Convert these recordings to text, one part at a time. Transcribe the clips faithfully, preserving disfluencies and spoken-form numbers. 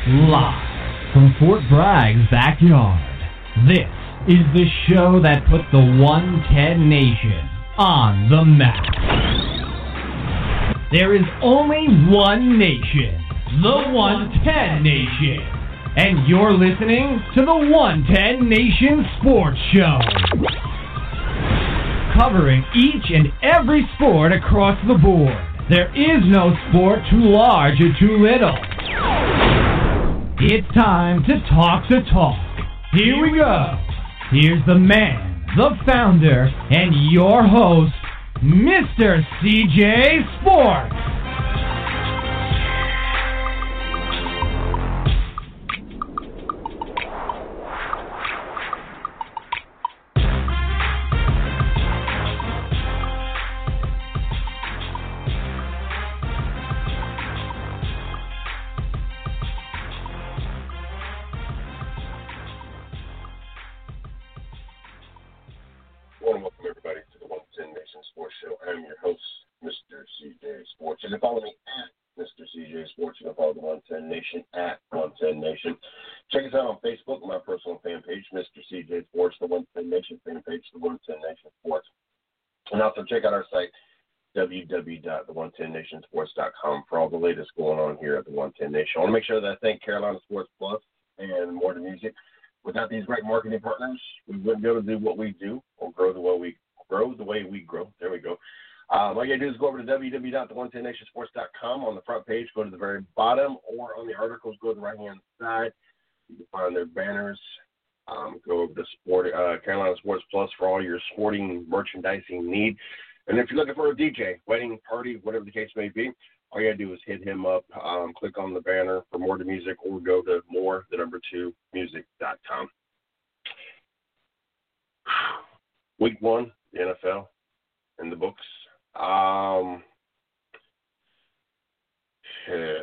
Live from Fort Bragg's backyard, this is the show that put the one ten Nation on the map. There is only one nation, the one ten Nation, and you're listening to the one ten Nation Sports Show. Covering each and every sport across the board. There is no sport too large or too little. It's time to talk the talk. Here we go. Here's the man, the founder, and your host, Mister C J Sports. Check out our site, w w w dot the one ten nation sports dot com, for all the latest going on here at the one ten Nation. I want to make sure that I thank Carolina Sports Plus and More to Music. Without these great marketing partners, we wouldn't be able to do what we do or grow the way we grow. The way we grow. There we go. Um, all you got to do is go over to w w w dot the one ten nation sports dot com. On the front page, go to the very bottom, or on the articles, go to the right-hand side. You can find their banners. Um, go over to Sport, uh, Carolina Sports Plus for all your sporting merchandising need. And if you're looking for a D J, wedding, party, whatever the case may be, all you got to do is hit him up, um, click on the banner for More to Music, or go to more, the number two, music dot com. Week one, the N F L in the books. Um, yeah.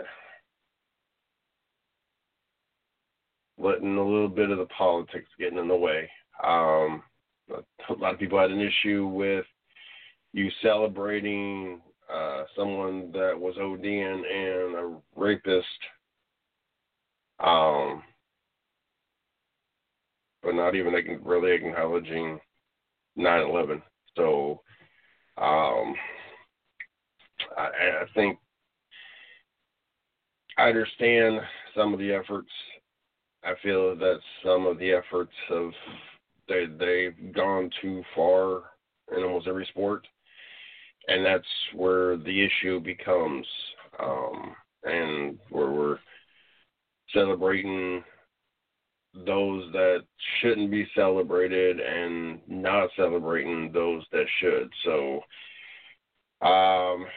Letting a little bit of the politics getting in the way. Um, a lot of people had an issue with you celebrating uh, someone that was ODing and a rapist, um, but not even really acknowledging nine eleven. So um, I, I think I understand some of the efforts. I feel that some of the efforts have they they've gone too far in almost every sport, and that's where the issue becomes, um, and where we're celebrating those that shouldn't be celebrated and not celebrating those that should. So, um,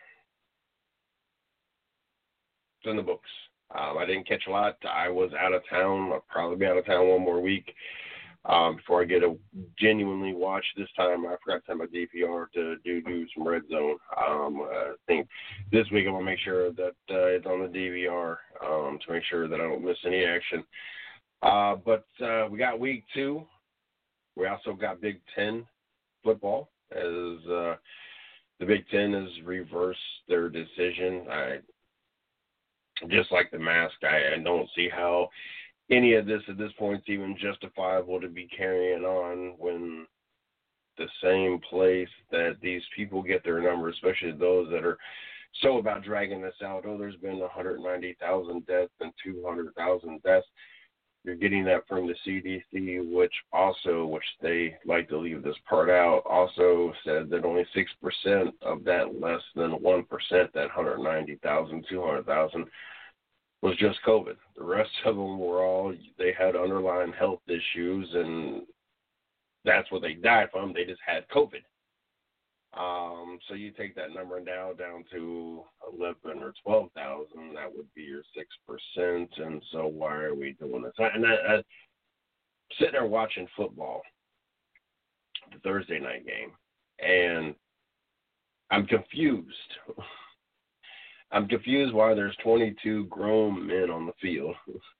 it's in the books. Um, I didn't catch a lot. I was out of town. I'll probably be out of town one more week um, before I get to genuinely watch. This time I forgot to have my D V R to do, do some Red Zone. Um, I think this week I'm going to make sure that uh, it's on the D V R um, to make sure that I don't miss any action. Uh, but uh, we got week two. We also got Big Ten football, as uh, the Big Ten has reversed their decision. I Just like the mask, I, I don't see how any of this at this point is even justifiable to be carrying on when the same place that these people get their numbers, especially those that are so about dragging this out. Oh, there's been one hundred ninety thousand deaths and two hundred thousand deaths. You're getting that from the C D C, which also, which they like to leave this part out, also said that only six percent of that, less than one percent, that one hundred ninety thousand, two hundred thousand, was just COVID. The rest of them were all, they had underlying health issues, and that's what they died from. They just had COVID. Um, so you take that number now down to eleven or twelve thousand, that would be your six percent. And so why are we doing this? And I, I sitting there watching football, the Thursday night game, and I'm confused. I'm confused why there's twenty-two grown men on the field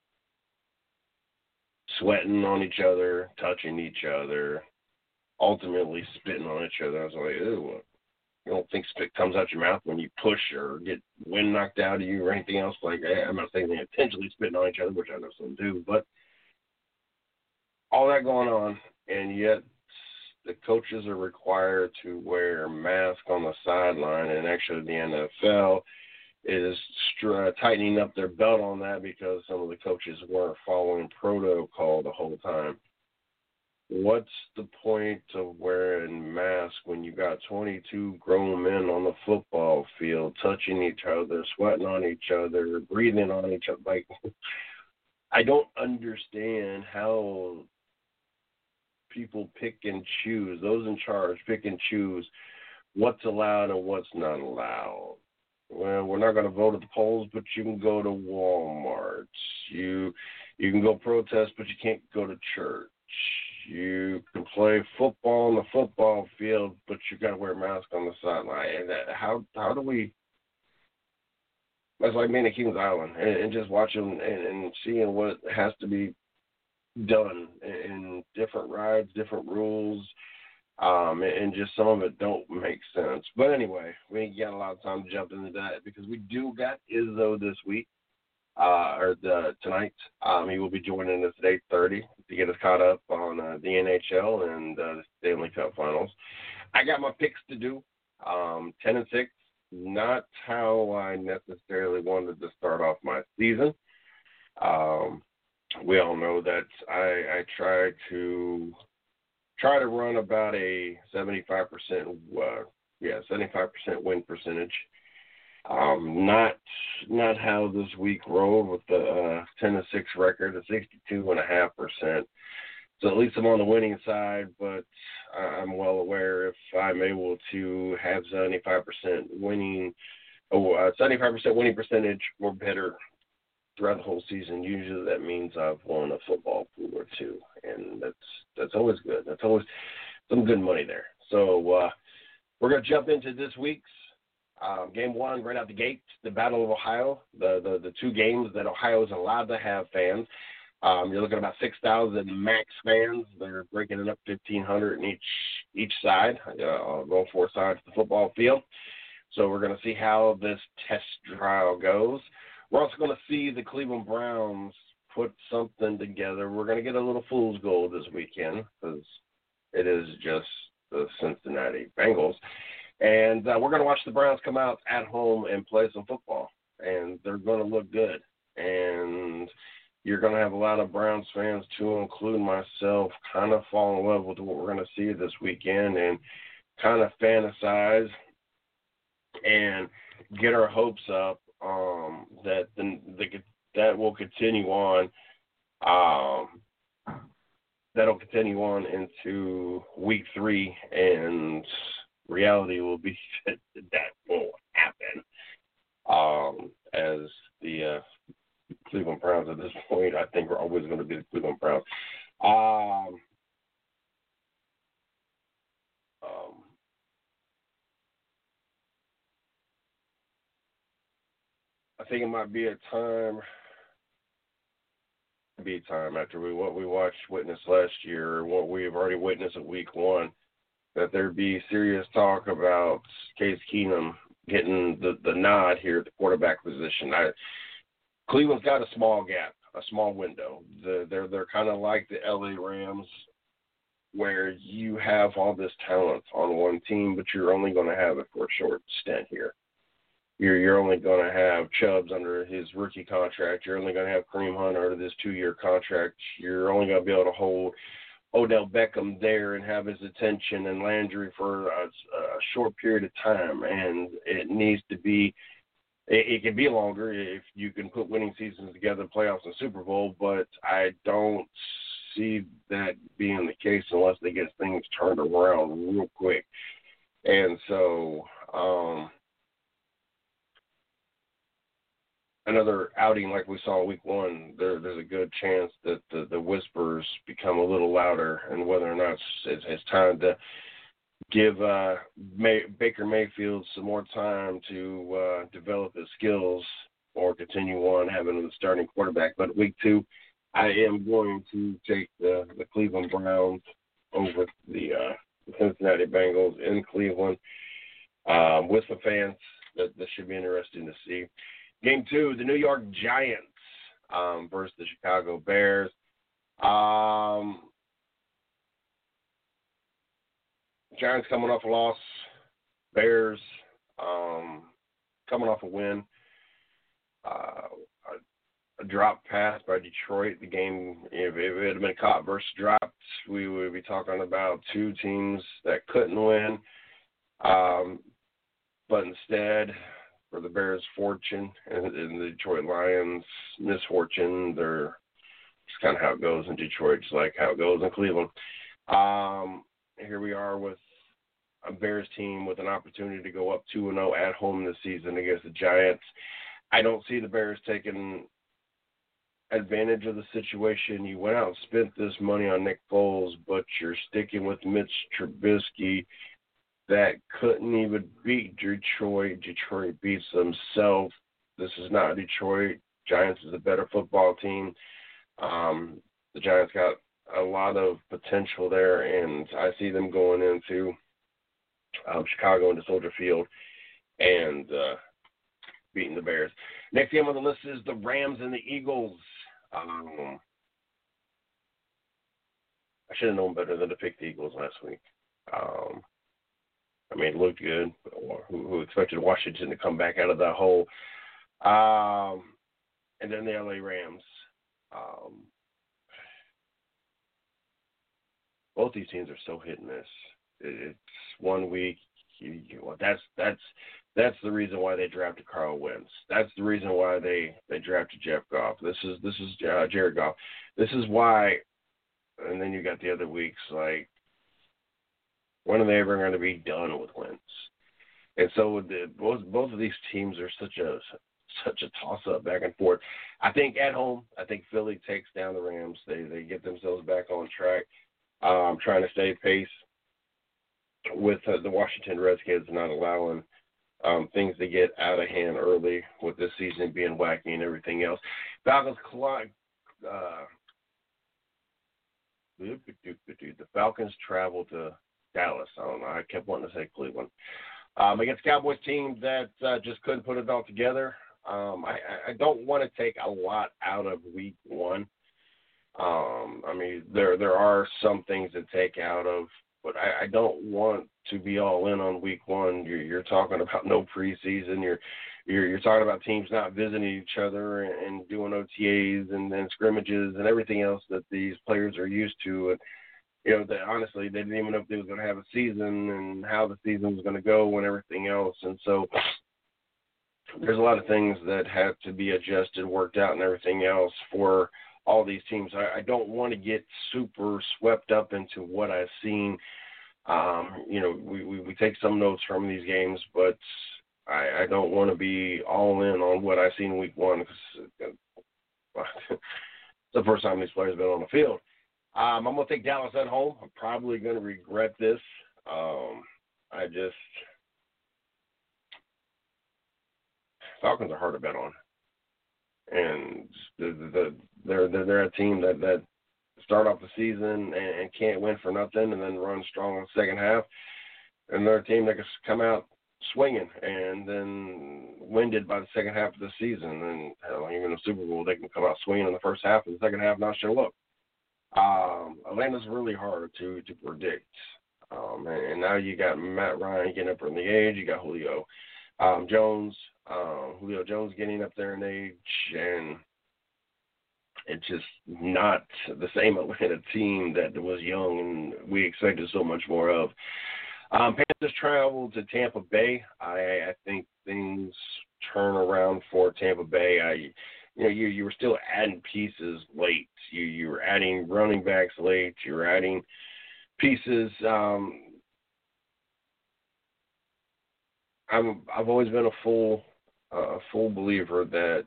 sweating on each other, touching each other, ultimately spitting on each other. I was like, ew. you don't think spit comes out your mouth when you push or get wind knocked out of you or anything else. Like, I'm not saying they intentionally spitting on each other, which I know some do, but all that going on, and yet the coaches are required to wear masks on the sideline, and actually the N F L is str- tightening up their belt on that because some of the coaches weren't following protocol the whole time. What's the point of wearing masks when you got twenty-two grown men on the football field touching each other, sweating on each other, breathing on each other? Like, I don't understand how people pick and choose, those in charge pick and choose what's allowed and what's not allowed. Well, we're not going to vote at the polls, but you can go to Walmart. You you can go protest, but you can't go to church. You can play football on the football field, but you got to wear a mask on the sideline. And that, how how do we? That's like being at Kings Island and, and just watching and, and seeing what has to be done in different rides, different rules, um, and just some of it don't make sense. But anyway, we ain't got a lot of time to jump into that because we do got Izzo this week, uh, or the, tonight. Um, he will be joining us at eight thirty to get us caught up on uh, the N H L and uh, the Stanley Cup Finals. I got my picks to do, um, ten and six, not how I necessarily wanted to start off my season. Um, We all know that I, I try to try to run about a seventy-five percent, uh, yeah, seventy-five percent win percentage. Um, not not how this week rolled with the uh, ten to six record, a sixty-two and a half percent. So at least I'm on the winning side, but I'm well aware if I'm able to have seventy-five percent winning, oh, uh, seventy-five percent winning percentage or better throughout the whole season, usually that means I've won a football pool or two, and that's that's always good. That's always some good money there. So uh, we're going to jump into this week's um, game one right out the gate, the Battle of Ohio, the, the, the two games that Ohio is allowed to have fans. Um, you're looking at about six thousand max fans. They're breaking it up fifteen hundred in each each side, uh, going four sides of the football field. So we're going to see how this test trial goes. We're also going to see the Cleveland Browns put something together. We're going to get a little fool's gold this weekend because it is just the Cincinnati Bengals. And uh, we're going to watch the Browns come out at home and play some football. And they're going to look good. And you're going to have a lot of Browns fans, too, including myself, kind of fall in love with what we're going to see this weekend and kind of fantasize and get our hopes up. Um, that the, the that will continue on. Um, that'll continue on into week three, and reality will be that that won't happen. Um, as the uh, Cleveland Browns at this point, I think we're always going to be the Cleveland Browns. Um, um, I think it might be a time, be time after we what we watched witness last year, or what we've already witnessed at week one, that there be serious talk about Case Keenum getting the, the nod here at the quarterback position. I, Cleveland's got a small gap, a small window. The, they're they're kind of like the L A Rams, where you have all this talent on one team, but you're only going to have it for a short stint here. You're you're only going to have Chubbs under his rookie contract. You're only going to have Kareem Hunt under this two-year contract. You're only going to be able to hold Odell Beckham there and have his attention and Landry for a, a short period of time. And it needs to be it, it can be longer if you can put winning seasons together, playoffs and Super Bowl, but I don't see that being the case unless they get things turned around real quick. And so um, – another outing like we saw week one, there, there's a good chance that the, the whispers become a little louder, and whether or not it's, it's time to give uh, May, Baker Mayfield some more time to uh, develop his skills or continue on having him the starting quarterback. But week two, I am going to take the, the Cleveland Browns over the, uh, the Cincinnati Bengals in Cleveland. Um, with the fans, that, that should be interesting to see. Game two, the New York Giants um, versus the Chicago Bears. Um, Giants coming off a loss. Bears um, coming off a win. Uh, a, a drop pass by Detroit. The game, if it had been caught versus dropped, we would be talking about two teams that couldn't win. Um, but instead, for the Bears' fortune and, and the Detroit Lions' misfortune, they're it's kind of how it goes in Detroit, just like how it goes in Cleveland. Um, here we are with a Bears team with an opportunity to go up two and oh at home this season against the Giants. I don't see the Bears taking advantage of the situation. You went out and spent this money on Nick Foles, but you're sticking with Mitch Trubisky that couldn't even beat Detroit. Detroit beats themselves. This is not Detroit. Giants is a better football team. Um, the Giants got a lot of potential there, and I see them going into um, Chicago into Soldier Field and uh, beating the Bears. Next game on the list is the Rams and the Eagles. Um, I should have known better than to pick the Eagles last week. Um, I mean, it looked good. Who, who expected Washington to come back out of that hole? Um, and then the L A Rams. Um, both these teams are so hit and miss. It's one week. You, you, well, that's that's that's the reason why they drafted Carl Wentz. That's the reason why they, they drafted Jeff Goff. This is this is uh, Jared Goff. This is why. And then you got the other weeks like, when are they ever going to be done with Wentz? And so the, both both of these teams are such a such a toss-up back and forth. I think at home, I think Philly takes down the Rams. They they get themselves back on track, um, trying to stay pace with uh, the Washington Redskins, not allowing um, things to get out of hand early with this season being wacky and everything else. Falcons, uh, the Falcons travel to Dallas. I don't know. I kept wanting to say Cleveland. Um, against Cowboys team that uh, just couldn't put it all together. Um, I, I don't want to take a lot out of week one. Um, I mean, there there are some things to take out of, but I, I don't want to be all in on week one. You're, you're talking about no preseason. You're you're you're talking about teams not visiting each other and, and doing O T As and then scrimmages and everything else that these players are used to. And you know, that honestly, they didn't even know if they was going to have a season and how the season was going to go and everything else. And so there's a lot of things that have to be adjusted, worked out, and everything else for all these teams. I, I don't want to get super swept up into what I've seen. Um, you know, we, we, we take some notes from these games, but I, I don't want to be all in on what I've seen week one because it's the first time these players have been on the field. Um, I'm going to take Dallas at home. I'm probably going to regret this. Um, I just – Falcons are hard to bet on. And the, the, they're, they're they're a team that, that start off the season and, and can't win for nothing and then run strong in the second half. And they're a team that can come out swinging and then winded by the second half of the season. And hell, even in the Super Bowl, they can come out swinging in the first half and the second half not show up. Um, Atlanta's really hard to, to predict. Um, and, and now you got Matt Ryan getting up in the age. You got Julio um, Jones, um, Julio Jones getting up there in age. And it's just not the same Atlanta team that was young and we expected so much more of. Um, Panthers travel to Tampa Bay. I, I think things turn around for Tampa Bay. I You know, you you were still adding pieces late. You you were adding running backs late. You were adding pieces. Um, I'm I've always been a full uh, full believer that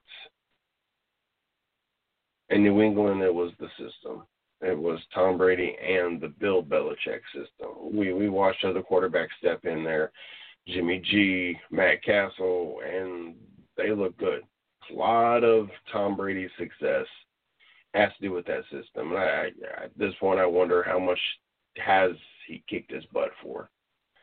in New England it was the system. It was Tom Brady and the Bill Belichick system. We we watched other quarterbacks step in there, Jimmy G, Matt Castle, and they look good. A lot of Tom Brady's success has to do with that system. And I, I, at this point, I wonder how much has he kicked his butt for.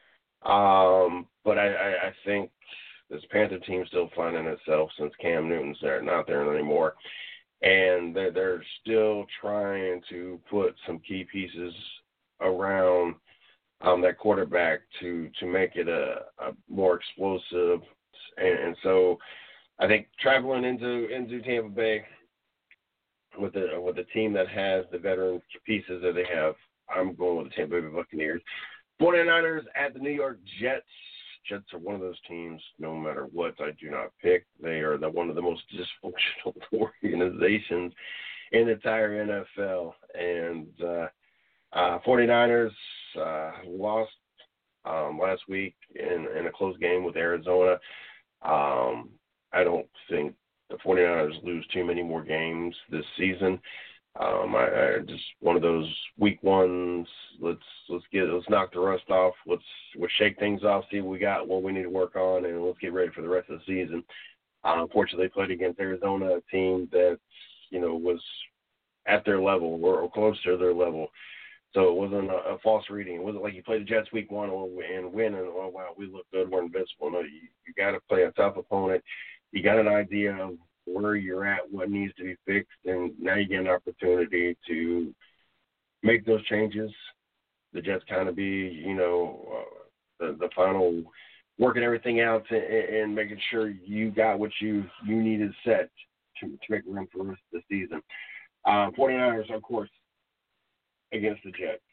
Um, but I, I, I think this Panther team is still finding itself since Cam Newton's there, not there anymore. And they're, they're still trying to put some key pieces around um, that quarterback to, to make it a, a more explosive. And, and so I think traveling into into Tampa Bay with a, with a team that has the veteran pieces that they have, I'm going with the Tampa Bay Buccaneers. 49ers at the New York Jets. Jets are one of those teams, no matter what I do not pick. They are the, one of the most dysfunctional organizations in the entire N F L. And uh, uh, 49ers uh, lost um, last week in, in a close game with Arizona. Um, I don't think the 49ers lose too many more games this season. Um, I, I just one of those week ones. Let's let's get let's knock the rust off. Let's let's shake things off. See what we got, what we need to work on, and let's get ready for the rest of the season. Uh, unfortunately, they played against Arizona, a team that you know was at their level or, or close to their level. So it wasn't a, a false reading. It wasn't like you played the Jets week one and win, and oh wow, we look good, we're invincible. No, you you got to play a tough opponent. You got an idea of where you're at, what needs to be fixed, and now you get an opportunity to make those changes. The Jets kind of be, you know, uh, the, the final working everything out and, and making sure you got what you, you needed set to, to make a run for the rest of the season. Uh, 49ers, of course, against the Jets.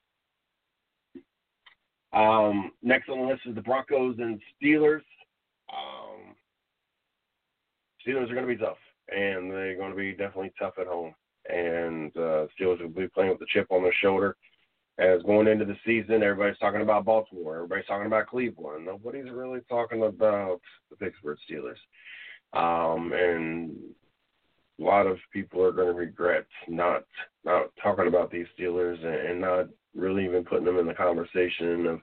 Um, next on the list is the Broncos and Steelers. Um, Steelers are going to be tough, and they're going to be definitely tough at home. And uh, Steelers will be playing with the chip on their shoulder. As going into the season, everybody's talking about Baltimore. Everybody's talking about Cleveland. Nobody's really talking about the Pittsburgh Steelers. Um, and a lot of people are going to regret not not talking about these Steelers and, and not really even putting them in the conversation of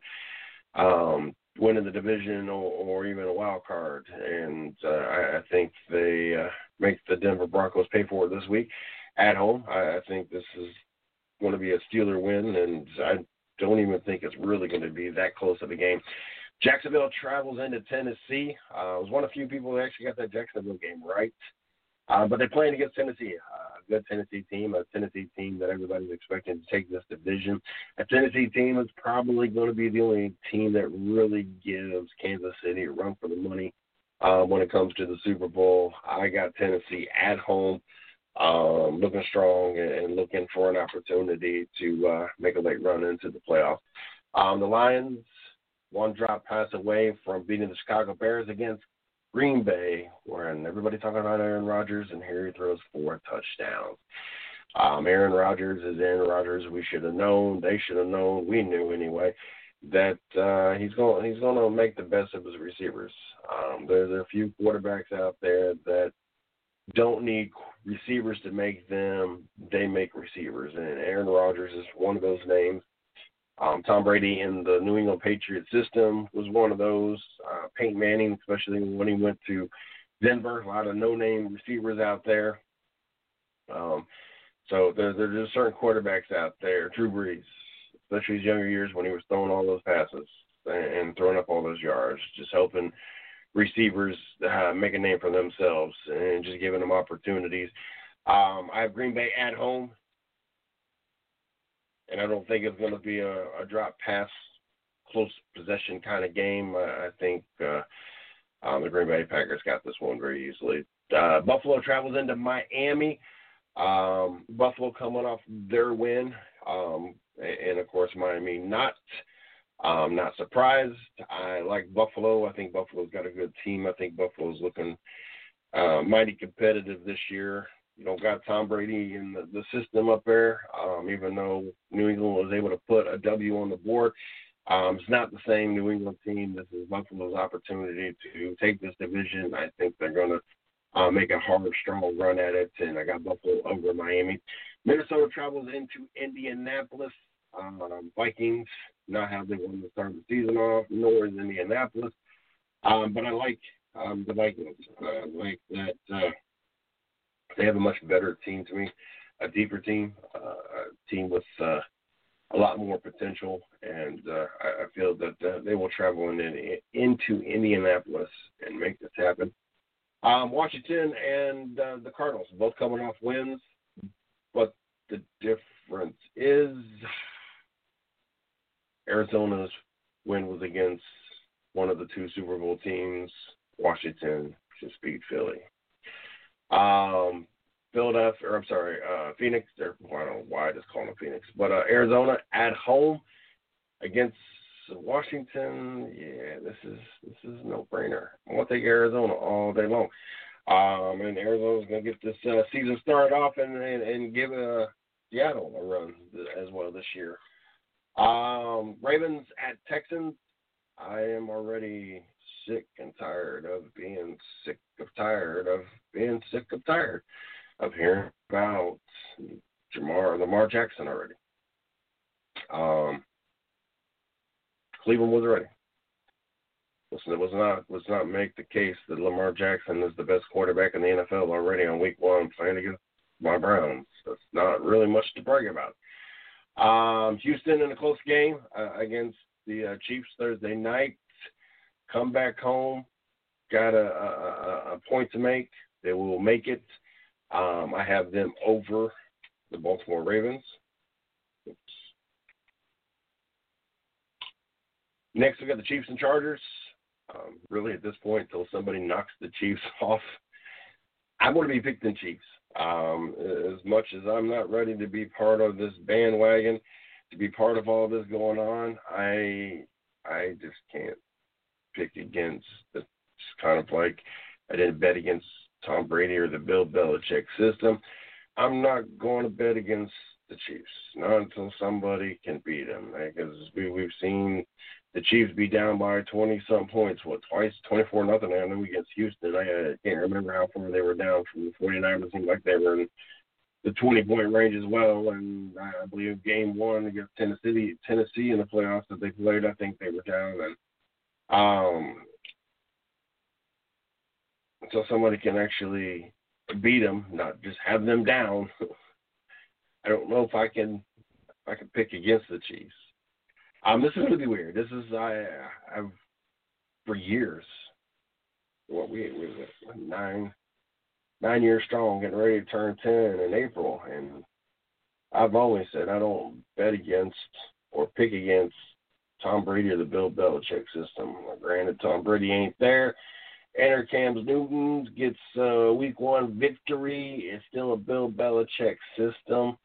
um, winning the division or, or even a wild card. And uh, I, I think they uh, make the Denver Broncos pay for it this week at home. I, I think this is going to be a Steeler win, and I don't even think it's really going to be that close of a game. Jacksonville travels into Tennessee. Uh, I was one of the few people that actually got that Jacksonville game right. Uh, but they're playing against Tennessee, uh, a good Tennessee team, a Tennessee team that everybody's expecting to take this division. A Tennessee team is probably going to be the only team that really gives Kansas City a run for the money uh, when it comes to the Super Bowl. I got Tennessee at home, um, looking strong and looking for an opportunity to uh, make a late run into the playoffs. Um, the Lions, one drop pass away from beating the Chicago Bears against Green Bay, when everybody talking about Aaron Rodgers, and here he throws four touchdowns. Um, Aaron Rodgers is Aaron Rodgers. We should have known. They should have known. We knew anyway that uh, he's going. He's going to make the best of his receivers. Um, there's a few quarterbacks out there that don't need receivers to make them. They make receivers, and Aaron Rodgers is one of those names. Um, Tom Brady in the New England Patriots system was one of those. Uh, Peyton Manning, especially when he went to Denver, a lot of no-name receivers out there. Um, so there, there's just certain quarterbacks out there. Drew Brees, especially his younger years when he was throwing all those passes and, and throwing up all those yards, just helping receivers uh, make a name for themselves and just giving them opportunities. Um, I have Green Bay at home. And I don't think it's going to be a, a drop pass, close possession kind of game. I, I think uh, um, the Green Bay Packers got this one very easily. Uh, Buffalo travels into Miami. Um, Buffalo coming off their win. Um, and, and, of course, Miami not. Um, not surprised. I like Buffalo. I think Buffalo's got a good team. I think Buffalo's looking uh, mighty competitive this year. You know, got Tom Brady in the, the system up there, um, even though New England was able to put a W on the board. Um, it's not the same New England team. This is Buffalo's opportunity to take this division. I think they're going to uh, make a hard, strong run at it, and I got Buffalo over Miami. Minnesota travels into Indianapolis. Um, Vikings, not how they want to start the season off, nor is Indianapolis. Um, but I like um, the Vikings. I like that uh, they have a much better team to me, a deeper team, uh, a team with uh, a lot more potential, and uh, I, I feel that uh, they will travel in, in, into Indianapolis and make this happen. Um, Washington and uh, the Cardinals both coming off wins, but the difference is Arizona's win was against one of the two Super Bowl teams. Washington just beat Philly. Um, Philadelphia, or I'm sorry, uh, Phoenix. I don't know why I just call them Phoenix, but uh, Arizona at home against Washington. Yeah, this is this is a no-brainer. I want to take Arizona all day long. Um, and Arizona's going to get this uh, season started off and and, and give uh, Seattle a run as well this year. Um, Ravens at Texans. I am already sick and tired of being sick of tired of being sick of tired of hearing about Jamar Lamar Jackson already. Um, Cleveland was ready. Listen, it was not let's not make the case that Lamar Jackson is the best quarterback in the N F L already on week one playing against my Browns. That's not really much to brag about. Um, Houston in a close game uh, against the uh, Chiefs Thursday night. Come back home, got a, a, a point to make. They will make it. Um, I have them over the Baltimore Ravens. Oops. Next, we got the Chiefs and Chargers. Um, really, at this point, until somebody knocks the Chiefs off, I'm going to be picking Chiefs. Um, as much as I'm not ready to be part of this bandwagon, to be part of all this going on, I I just can't pick against. It's kind of like I didn't bet against Tom Brady or the Bill Belichick system. I'm not going to bet against the Chiefs, not until somebody can beat them, because we, we've seen the Chiefs be down by twenty-some points, what, twice, twenty-four nothing, I know, against Houston. I uh, can't remember how far they were down from the forty-niners. It seemed like they were in the twenty-point range as well, and I believe game one against Tennessee, Tennessee in the playoffs that they played, I think they were down. And um, so somebody can actually beat them, not just have them down. I don't know if I can if I can pick against the Chiefs. Um, this is going to be weird. This is I I've for years. What we we nine nine years strong, getting ready to turn ten in April, and I've always said I don't bet against or pick against Tom Brady or the Bill Belichick system. Granted, Tom Brady ain't there. Enter Cam Newton gets a week one victory. It's still a Bill Belichick system.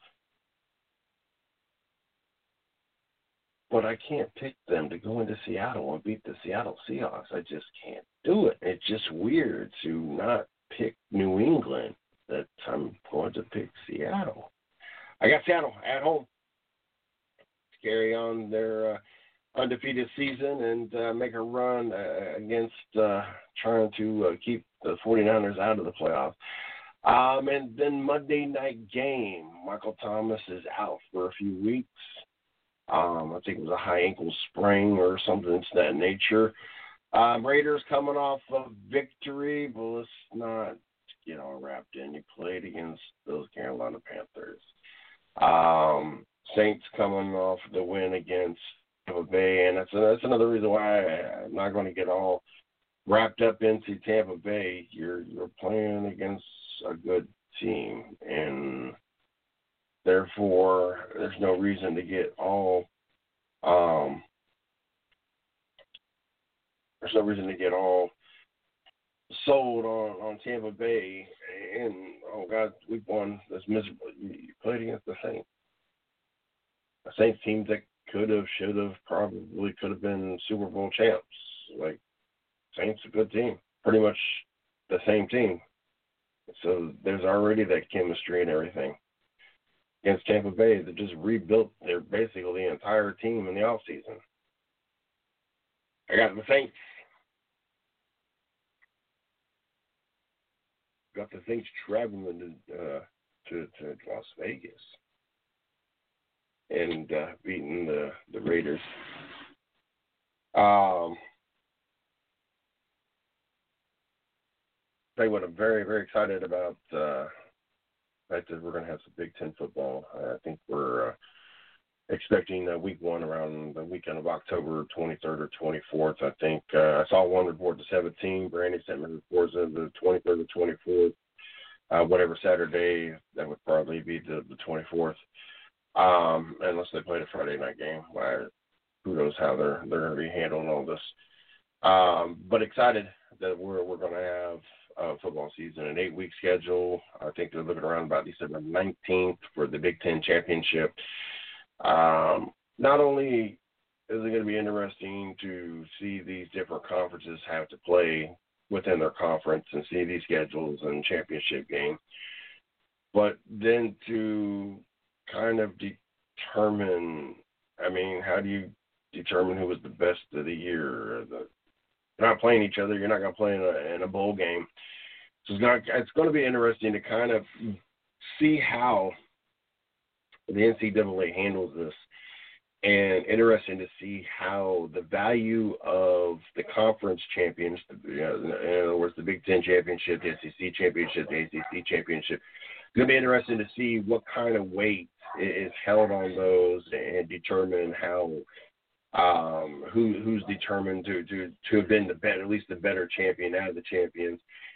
But I can't pick them to go into Seattle and beat the Seattle Seahawks. I just can't do it. It's just weird to not pick New England that I'm going to pick Seattle. I got Seattle at home to carry on their uh, undefeated season and uh, make a run uh, against uh, trying to uh, keep the forty-niners out of the playoffs. Um, and then Monday night game, Michael Thomas is out for a few weeks. Um, I think it was a high ankle sprain or something of that nature. Um, Raiders coming off a victory, but let's not get all wrapped in. You played against those Carolina Panthers. Um, Saints coming off the win against Tampa Bay, and that's, that's another reason why I'm not going to get all wrapped up into Tampa Bay. You're you're playing against a good team, and therefore, there's no reason to get all um, there's no reason to get all sold on, on Tampa Bay. And oh God, week one that's miserable. You, you played against the Saints, the Saints team that could have, should have, probably could have been Super Bowl champs. Like Saints, a good team, pretty much the same team. So there's already that chemistry and everything. Against Tampa Bay, they just rebuilt their basically the entire team in the offseason. I got the Saints. Got the Saints traveling to, uh, to, to Las Vegas and uh, beating the, the Raiders. Um, tell you what, I'm very, very excited about uh, the fact that we're going to have some Big Ten football. I think we're uh, expecting uh, week one around the weekend of October twenty-third or twenty-fourth. I think uh, I saw one report the seventeenth. Brandy sent me reports of the twenty-third or twenty-fourth. Uh, whatever Saturday, that would probably be the, the twenty-fourth. Um, unless they played a Friday night game. Well, who knows how they're they're going to be handling all this. Um, but excited that we're we're going to have a football season, an eight-week schedule. I think they're looking around about December nineteenth for the Big Ten championship. Um, not only is it going to be interesting to see these different conferences have to play within their conference and see these schedules and championship games, but then to kind of determine, I mean, how do you determine who was the best of the year? The, you're not playing each other. You're not going to play in a, in a bowl game. So it's, not, it's going to be interesting to kind of see how the N C double A handles this, and interesting to see how the value of the conference champions, you know, in other words, the Big Ten championship, the S E C championship, the A C C championship, it's going to be interesting to see what kind of weight is held on those and determine how um, who who's determined to, to, to have been the better, at least the better champion out of the champions,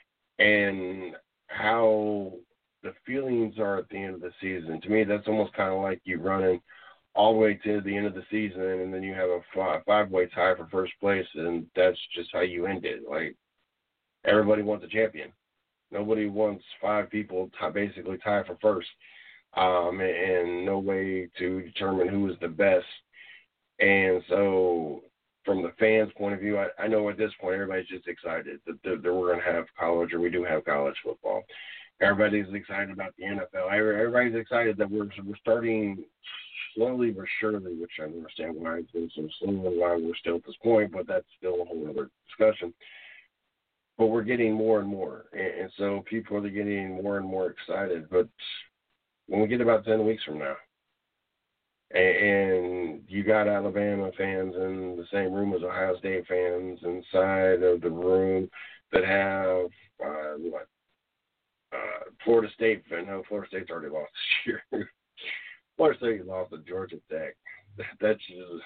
and how the feelings are at the end of the season. To me, that's almost kind of like you running all the way to the end of the season, and then you have a five, five-way tie for first place, and that's just how you end it. Like, everybody wants a champion. Nobody wants five people to basically tie for first, um, and no way to determine who is the best. And so from the fans' point of view, I, I know at this point everybody's just excited that, that, that we're going to have college, or we do have college football. Everybody's excited about the N F L. Everybody's excited that we're we're starting slowly but surely, which I understand why it's been so slow and why we're still at this point, but that's still a whole other discussion. But we're getting more and more, and, and so people are getting more and more excited. But when we get about ten weeks from now, and, and you got Alabama fans in the same room as Ohio State fans inside of the room that have uh, what? Uh, Florida State, no, Florida State's already lost this year. Florida State lost to Georgia Tech. That's just,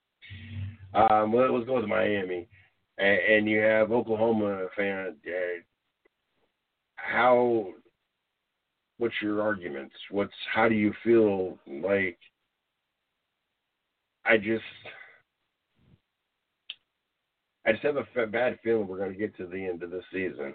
um, well, let's go with Miami. And, and you have Oklahoma fan. Uh, how, what's your arguments? What's, how do you feel? Like, I just, I just have a bad feeling we're going to get to the end of the season,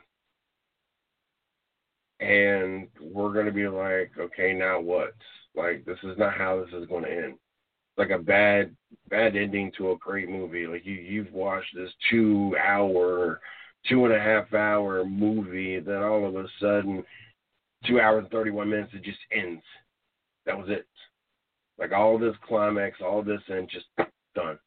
and we're going to be like, okay, now what? Like, this is not how this is going to end. Like a bad, bad ending to a great movie. Like you, you've watched this two-hour, two and a half hour movie that all of a sudden, two hours and thirty-one minutes, it just ends. That was it. Like all this climax, all this, and just done.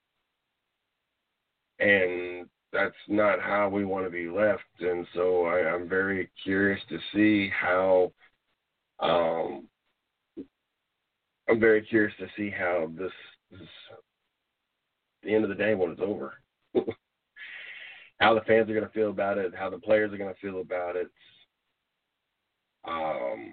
And that's not how we want to be left. And so I, I'm very curious to see how, um, I'm very curious to see how this, this the end of the day when it's over, how the fans are going to feel about it, how the players are going to feel about it. Um,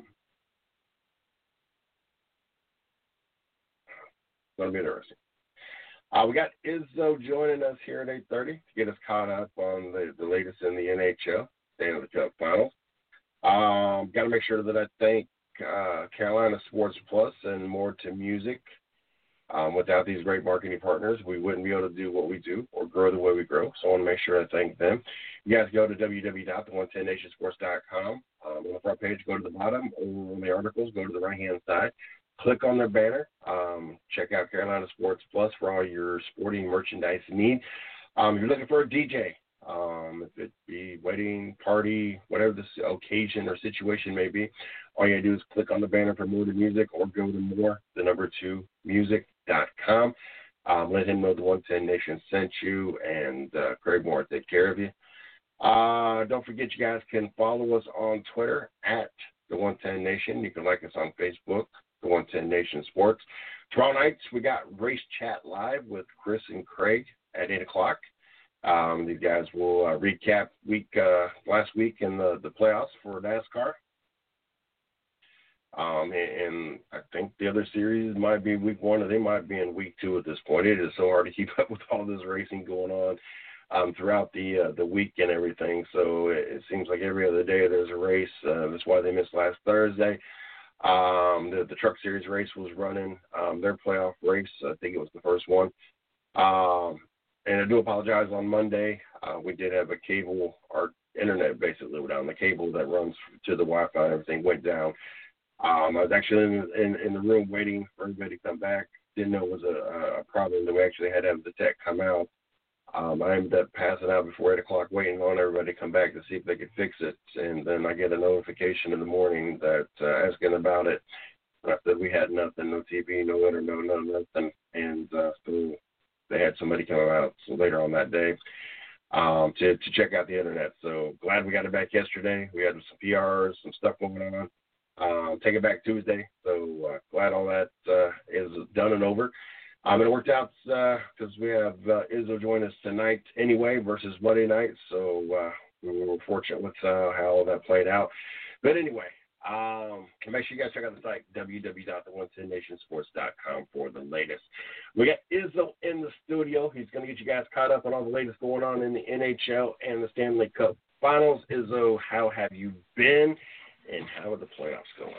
it's going to be interesting. Uh, we got Izzo joining us here at eight thirty to get us caught up on the, the latest in the N H L, Stanley Cup Finals. Um, got to make sure that I thank uh, Carolina Sports Plus and More to Music. Um, without these great marketing partners, we wouldn't be able to do what we do or grow the way we grow. So I want to make sure I thank them. You guys go to w w w dot the one ten nation sports dot com. Um, on the front page, go to the bottom. Or on the articles, go to the right-hand side. Click on their banner. Um, check out Carolina Sports Plus for all your sporting merchandise needs. Um, if you're looking for a D J, um, if it be wedding, party, whatever the occasion or situation may be, all you got to do is click on the banner for More to Music or go to more, the number two, music dot com. Um, let him know the one ten Nation sent you, and uh, Craig Moore will take care of you. Uh, don't forget, you guys can follow us on Twitter at the one ten Nation. You can like us on Facebook, the one ten Nation Sports. Tomorrow nights, we got Race Chat Live with Chris and Craig at eight o'clock. Um, these guys will uh, recap week uh, last week in the, the playoffs for NASCAR. Um, and I think the other series might be week one, or they might be in week two at this point. It is so hard to keep up with all this racing going on um, throughout the uh, the week and everything. So it, it seems like every other day there's a race. Uh, that's why they missed last Thursday. Um, the, the Truck Series race was running um, their playoff race. I think it was the first one. Um, and I do apologize on Monday. Uh, we did have a cable, our internet basically went down. The cable that runs to the Wi-Fi and everything went down. Um, I was actually in, in, in the room waiting for everybody to come back. Didn't know it was a, a problem that we actually had to have the tech come out. Um, I ended up passing out before eight o'clock, waiting on everybody to come back to see if they could fix it. And then I get a notification in the morning that uh, asking about it. And I said we had nothing, no T V, no internet, no, no nothing. And uh, so they had somebody come out later on that day um, to, to check out the internet. So glad we got it back yesterday. We had some P Rs, some stuff going on. Um, take it back Tuesday. So uh, glad all that uh, is done and over. Um, and it worked out because uh, we have uh, Izzo join us tonight anyway versus Monday night. So uh, we were fortunate with uh, how all that played out. But anyway, um, make sure you guys check out the site, w w w dot the one ten nation sports dot com for the latest. We got Izzo in the studio. He's going to get you guys caught up on all the latest going on in the N H L and the Stanley Cup Finals. Izzo, how have you been, and how are the playoffs going?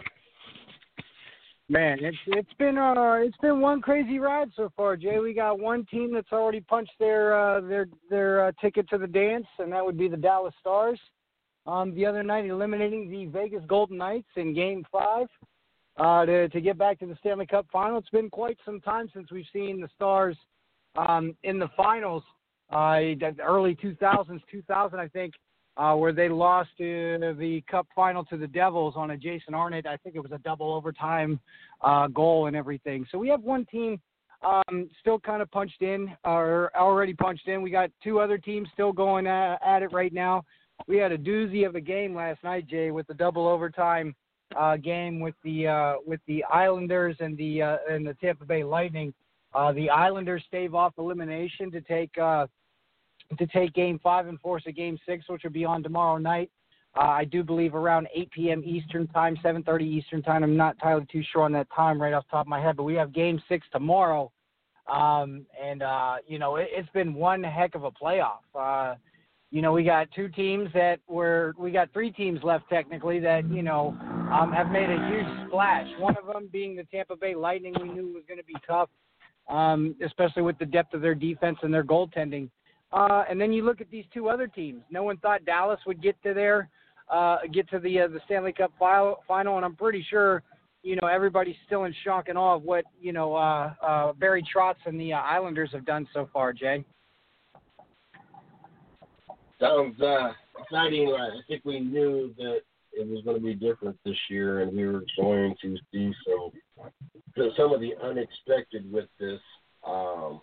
Man, it's it's been uh it's been one crazy ride so far, Jay. We got one team that's already punched their uh, their their uh, ticket to the dance, and that would be the Dallas Stars. Um, the other night, eliminating the Vegas Golden Knights in Game Five uh, to to get back to the Stanley Cup Final. It's been quite some time since we've seen the Stars um, in the finals. Uh, the early two thousands, two thousand, I think. Uh, where they lost in the Cup final to the Devils on a Jason Arnott. I think it was a double overtime uh, goal and everything. So we have one team um, still kind of punched in, or already punched in. We got two other teams still going at, at it right now. We had a doozy of a game last night, Jay, with the double overtime uh, game with the uh, with the Islanders and the uh, and the Tampa Bay Lightning. Uh, the Islanders stave off elimination to take. Uh, to take Game five and force a Game six, which will be on tomorrow night. Uh, I do believe around eight p.m. Eastern time, seven thirty Eastern time. I'm not entirely too sure on that time right off the top of my head, but we have Game six tomorrow. Um, and, uh, you know, it, it's been one heck of a playoff. Uh, you know, we got two teams that were – we got three teams left technically that, you know, um, have made a huge splash. One of them being the Tampa Bay Lightning. We knew was going to be tough, um, especially with the depth of their defense and their goaltending. Uh, and then you look at these two other teams. No one thought Dallas would get to their uh, get to the uh, the Stanley Cup final, final, and I'm pretty sure, you know, everybody's still in shock and awe of what, you know, uh, uh, Barry Trotz and the uh, Islanders have done so far, Jay. Sounds uh, exciting. I think we knew that it was going to be different this year, and we were going to see some some of the unexpected with this. Um,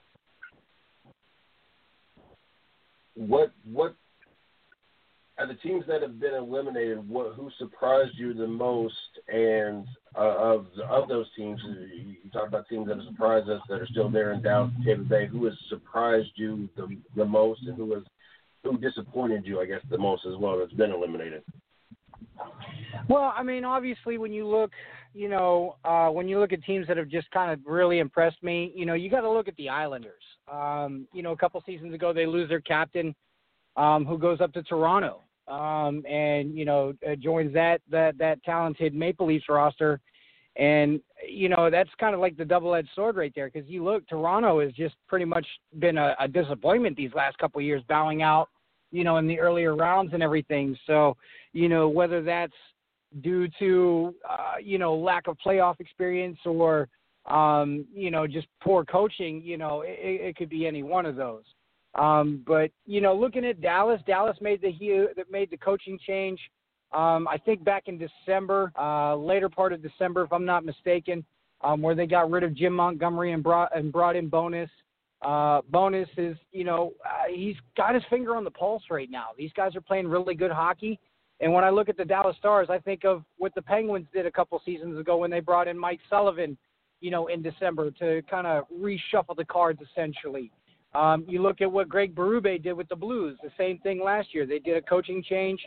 What what are the teams that have been eliminated? What who surprised you the most? And uh, of of those teams, you talk about teams that have surprised us that are still there in Dallas, Tampa Bay. Who has surprised you the the most, and who has who disappointed you, I guess, the most as well? That's been eliminated. Well, I mean, obviously, when you look, you know, uh, when you look at teams that have just kind of really impressed me, you know, you got to look at the Islanders. Um, you know, a couple seasons ago, they lose their captain, um, who goes up to Toronto, um, and you know, uh, joins that that that talented Maple Leafs roster, and you know, that's kind of like the double-edged sword right there, because you look, Toronto has just pretty much been a, a disappointment these last couple of years, bowing out, you know, in the earlier rounds and everything. So, you know, whether that's due to, uh, you know, lack of playoff experience or, um, you know, just poor coaching, you know, it, it could be any one of those. Um, but, you know, looking at Dallas, Dallas made the made the coaching change, um, I think back in December, uh, later part of December, if I'm not mistaken, um, where they got rid of Jim Montgomery and brought, and brought in Bowness. Uh, Bowness is, you know, uh, he's got his finger on the pulse right now. These guys are playing really good hockey. And when I look at the Dallas Stars, I think of what the Penguins did a couple seasons ago when they brought in Mike Sullivan, you know, in December to kind of reshuffle the cards essentially. Um, you look at what Greg Berube did with the Blues, the same thing last year. They did a coaching change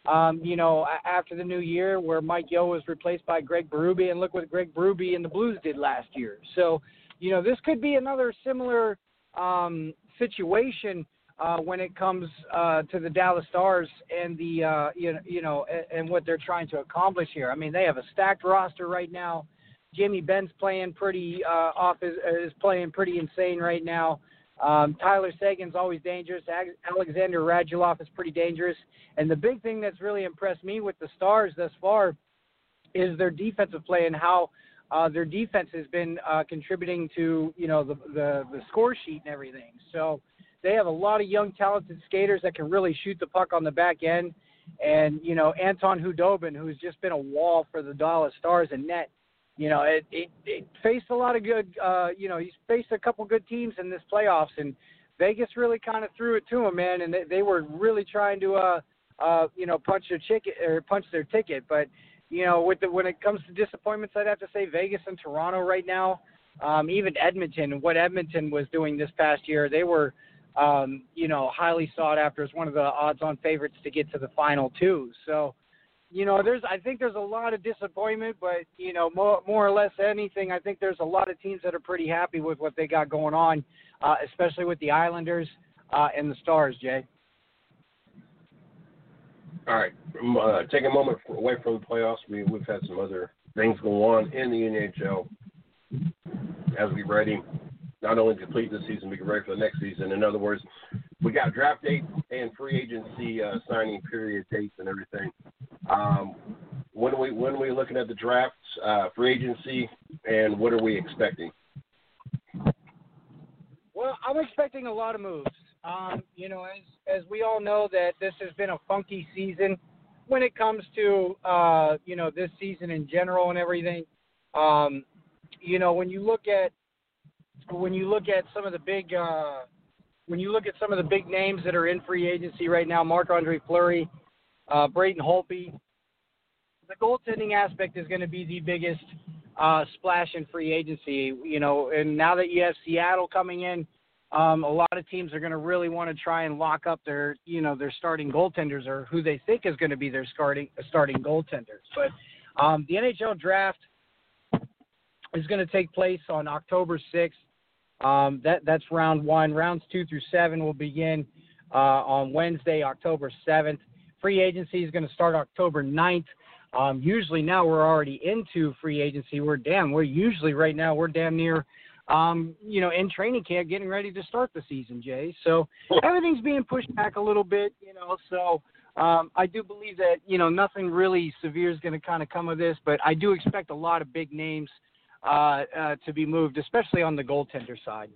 um, you know, a- after the new year where Mike Yeo was replaced by Greg Berube, and look what Greg Berube and the Blues did last year. So, you know, this could be another similar um, situation uh, when it comes uh, to the Dallas Stars and the, uh, you know, you know, and, and what they're trying to accomplish here. I mean, they have a stacked roster right now. Jamie Benn's playing pretty uh, off is, is playing pretty insane right now. Um, Tyler Seguin's always dangerous. Ag- Alexander Radulov is pretty dangerous. And the big thing that's really impressed me with the Stars thus far is their defensive play and how uh, their defense has been uh, contributing to, you know, the, the the score sheet and everything. So they have a lot of young, talented skaters that can really shoot the puck on the back end. And, you know, Anton Hudobin, who's just been a wall for the Dallas Stars in net. You know, it, it, it faced a lot of good, uh, you know, he's faced a couple good teams in this playoffs, and Vegas really kind of threw it to him, man, and they, they were really trying to, uh, uh, you know, punch their ticket or punch their ticket. But, you know, with the, when it comes to disappointments, I'd have to say Vegas and Toronto right now, um, even Edmonton, and what Edmonton was doing this past year, they were, um, you know, highly sought after as one of the odds-on favorites to get to the final two. So, you know, there's I think there's a lot of disappointment, but, you know, more, more or less anything, I think there's a lot of teams that are pretty happy with what they got going on, uh, especially with the Islanders uh, and the Stars, Jay. All right. Um, uh, take a moment away from the playoffs. We, we've had some other things go on in the N H L as we ready, not only to complete this season, we get ready for the next season. In other words, we got draft dates and free agency uh, signing period dates and everything. Um, when are we when are we looking at the draft, uh, free agency, and what are we expecting? Well, I'm expecting a lot of moves. Um, you know, as as we all know that this has been a funky season when it comes to uh, you know, this season in general and everything. Um, you know, when you look at when you look at some of the big uh, when you look at some of the big names that are in free agency right now, Marc-Andre Fleury, uh, Braden Holtby, the goaltending aspect is going to be the biggest uh, splash in free agency. You know, and now that you have Seattle coming in, um, a lot of teams are going to really want to try and lock up their, you know, their starting goaltenders or who they think is going to be their starting starting goaltenders. But um, the N H L draft is going to take place on October sixth. Um, that that's round one. Rounds two through seven will begin uh, on Wednesday, October seventh. Free agency is going to start October ninth. Um, usually now we're already into free agency. We're damn. We're usually right now we're damn near, um, you know, in training camp, getting ready to start the season, Jay. So everything's being pushed back a little bit, you know. So um, I do believe that, you know, nothing really severe is going to kind of come of this, but I do expect a lot of big names Uh, uh, to be moved, especially on the goaltender side.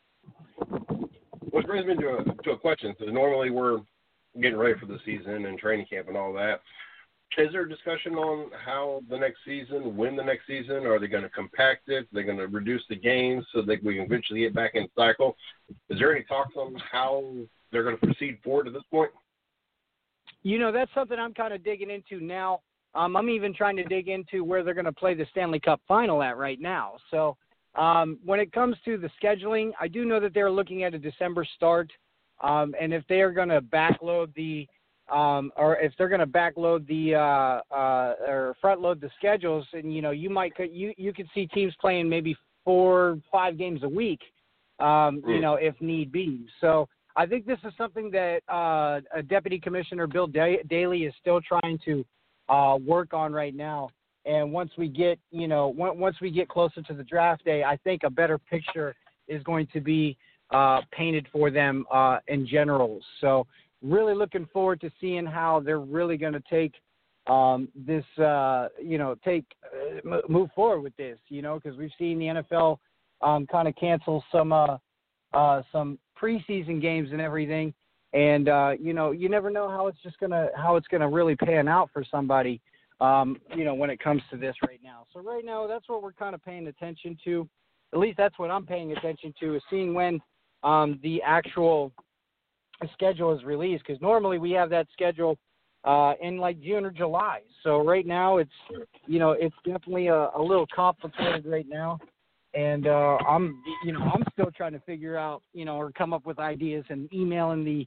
Which brings me to a, to a question. So normally we're getting ready for the season and training camp and all that. Is there a discussion on how the next season, when the next season, are they going to compact it? Are they going to reduce the games so that we can eventually get back in cycle? Is there any talks on how they're going to proceed forward at this point? You know, that's something I'm kind of digging into now. Um, I'm even trying to dig into where they're going to play the Stanley Cup final at right now. So um, when it comes to the scheduling, I do know that they're looking at a December start. Um, and if they are going to backload the um, or if they're going to backload the uh, uh, or front load the schedules, and, you know, you might you, you could see teams playing maybe four, five games a week, um, you know, if need be. So I think this is something that uh, a Deputy Commissioner Bill Daly is still trying to Uh, work on right now. And once we get, you know, once we get closer to the draft day, I think a better picture is going to be uh, painted for them uh, in general. So really looking forward to seeing how they're really going to take um, this, uh, you know, take uh, move forward with this, you know, because we've seen the N F L um, kind of cancel some uh, uh, some preseason games and everything. And, uh, you know, you never know how it's just going to how it's going to really pan out for somebody, um, you know, when it comes to this right now. So right now, that's what we're kind of paying attention to. At least that's what I'm paying attention to, is seeing when um, the actual schedule is released. Because normally we have that schedule uh, in like June or July. So right now it's, you know, it's definitely a, a little complicated right now. And uh, I'm, you know, I'm still trying to figure out, you know, or come up with ideas and emailing the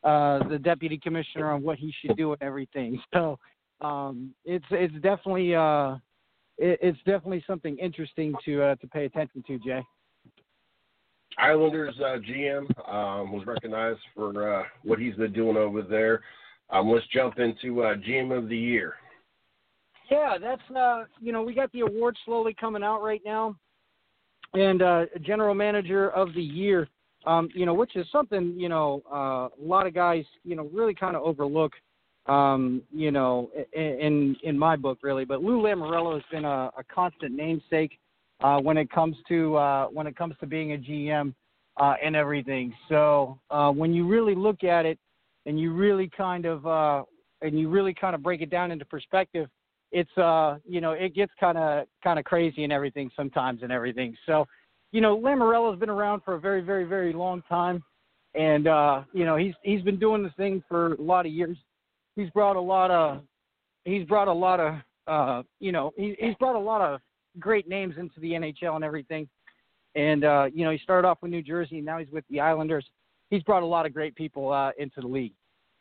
uh, the deputy commissioner on what he should do and everything. So um, it's it's definitely uh, it, it's definitely something interesting to uh, to pay attention to, Jay. Islanders uh, G M um, was recognized for uh, what he's been doing over there. Um, let's jump into uh, G M of the Year. Yeah, that's, uh, you know, we got the awards slowly coming out right now. And uh, General Manager of the Year, um, you know, which is something, you know, uh, a lot of guys, you know, really kind of overlook, um, you know, in in my book, really. But Lou Lamoriello has been a, a constant namesake uh, when it comes to uh, when it comes to being a G M uh, and everything. So uh, when you really look at it and you really kind of uh, and you really kind of break it down into perspective, it's uh you know it gets kind of kind of crazy and everything sometimes and everything. So, you know, Lamoriello's been around for a very very very long time, and uh you know he's he's been doing this thing for a lot of years. He's brought a lot of he's brought a lot of uh you know he, he's brought a lot of great names into the N H L and everything. And uh you know he started off with New Jersey, and now he's with the Islanders. He's brought a lot of great people uh, into the league.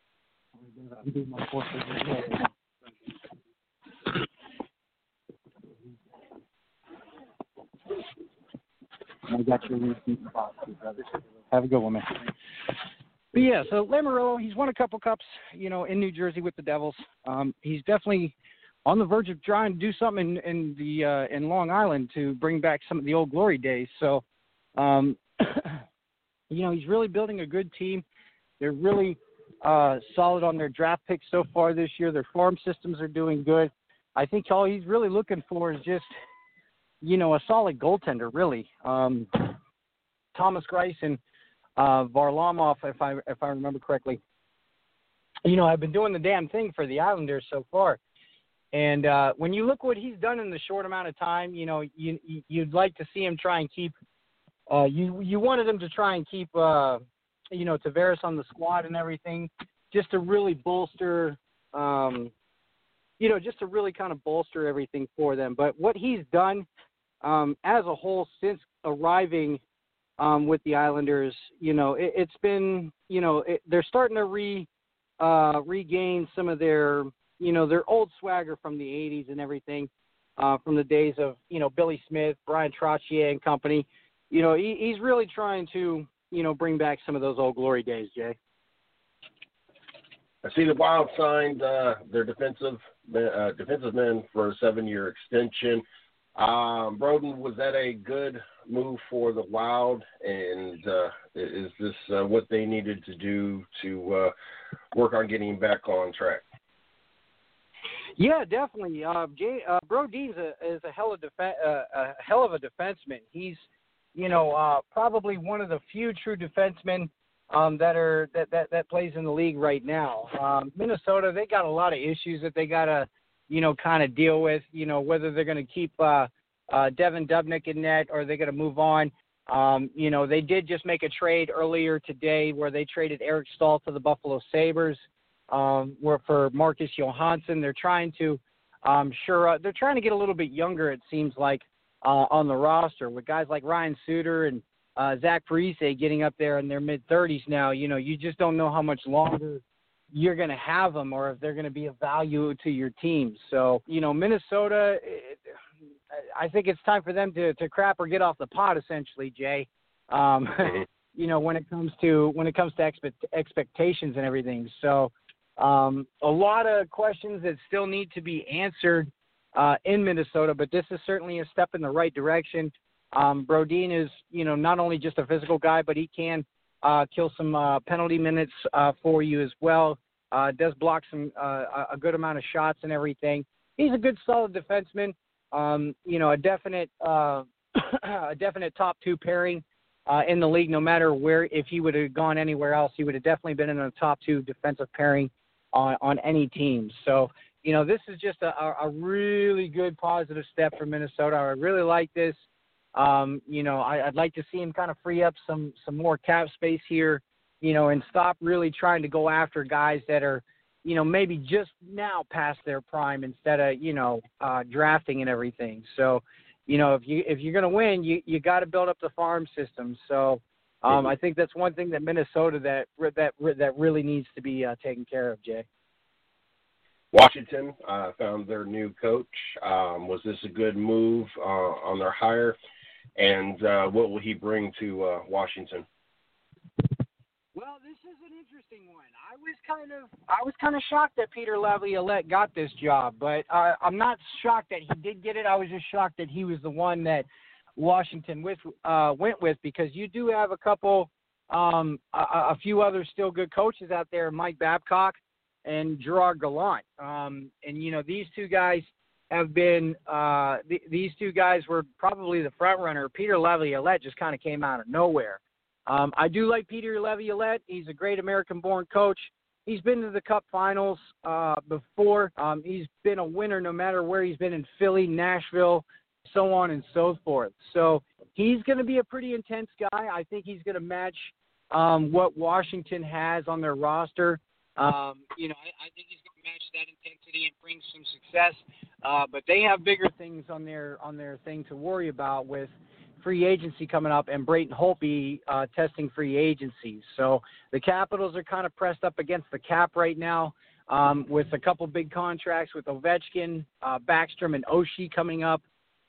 I got your receipt box, brother. Have a good one, man. But yeah, so Lamoriello, he's won a couple cups, you know, in New Jersey with the Devils. Um, he's definitely on the verge of trying to do something in, in the uh, in Long Island to bring back some of the old glory days. So, um, you know, he's really building a good team. They're really uh, solid on their draft picks so far this year. Their farm systems are doing good. I think all he's really looking for is just, you know, a solid goaltender, really. Um, Thomas Greiss and uh, Varlamov, if I if I remember correctly. You know, I've been doing the damn thing for the Islanders so far. And uh, when you look what he's done in the short amount of time, you know, you, you'd like to see him try and keep uh, – you, you wanted him to try and keep, uh, you know, Tavares on the squad and everything, just to really bolster um, – you know, just to really kind of bolster everything for them. But what he's done um, as a whole since arriving um, with the Islanders, you know, it, it's been, you know, it, they're starting to re uh, regain some of their, you know, their old swagger from the eighties and everything, uh, from the days of, you know, Billy Smith, Brian Trottier and company. You know, he, he's really trying to, you know, bring back some of those old glory days, Jay. I see the Wild signed uh, their defensive uh, defensive men for a seven-year extension. Um, Broden, was that a good move for the Wild? And uh, is this uh, what they needed to do to uh, work on getting back on track? Yeah, definitely. Uh, Jay, uh, Brodin's a, is a hell of a, def- uh, a hell of a defenseman. He's, you know, uh, probably one of the few true defensemen Um, that are that, that that plays in the league right now. Um, Minnesota, they got a lot of issues that they gotta, you know, kind of deal with. You know, whether they're going to keep uh, uh, Devin Dubnyk in net or they're going to move on. Um, you know, they did just make a trade earlier today where they traded Eric Staal to the Buffalo Sabres, um, where for Marcus Johansson. They're trying to, um, sure, uh, they're trying to get a little bit younger. It seems like uh, on the roster with guys like Ryan Suter and Uh, Zach Parise getting up there in their mid-thirties now. You know, you just don't know how much longer you're going to have them or if they're going to be of value to your team. So, you know, Minnesota, it, I think it's time for them to, to crap or get off the pot, essentially, Jay. Um, you know, when it comes to when it comes to expect, expectations and everything. So um, a lot of questions that still need to be answered uh, in Minnesota, but this is certainly a step in the right direction. Um, Brodin is, you know, not only just a physical guy, but he can uh, kill some uh, penalty minutes uh, for you as well. Uh, does block some uh, a good amount of shots and everything. He's a good, solid defenseman. Um, you know, a definite, uh, a definite top two pairing uh, in the league. No matter where, if he would have gone anywhere else, he would have definitely been in a top two defensive pairing on on any team. So, you know, this is just a, a really good positive step for Minnesota. I really like this. Um, you know, I, I'd like to see him kind of free up some, some more cap space here, you know, and stop really trying to go after guys that are, you know, maybe just now past their prime instead of, you know, uh, drafting and everything. So, you know, if you if you're going to win, you you got to build up the farm system. So, Um, I think that's one thing that Minnesota that that that really needs to be uh, taken care of, Jay. Washington uh, found their new coach. Um, was this a good move uh, on their hire? And uh, what will he bring to uh, Washington? Well, this is an interesting one. I was kind of I was kind of shocked that Peter Laviolette got this job, but uh, I'm not shocked that he did get it. I was just shocked that he was the one that Washington with uh, went with, because you do have a couple, um, a, a few other still good coaches out there, Mike Babcock and Gerard Gallant. Um, and, you know, these two guys have been uh, th- – these two guys were probably the front runner. Peter Laviolette just kind of came out of nowhere. Um, I do like Peter Laviolette. He's a great American-born coach. He's been to the Cup Finals uh, before. Um, he's been a winner no matter where he's been, in Philly, Nashville, so on and so forth. So he's going to be a pretty intense guy. I think he's going to match um, what Washington has on their roster. Um, you know, I, I think he's going to match that intensity and bring some success. Uh, but they have bigger things on their on their thing to worry about, with free agency coming up and Brayton Holtby uh, testing free agencies. So the Capitals are kind of pressed up against the cap right now, um, with a couple big contracts with Ovechkin, uh, Backstrom, and Oshie coming up.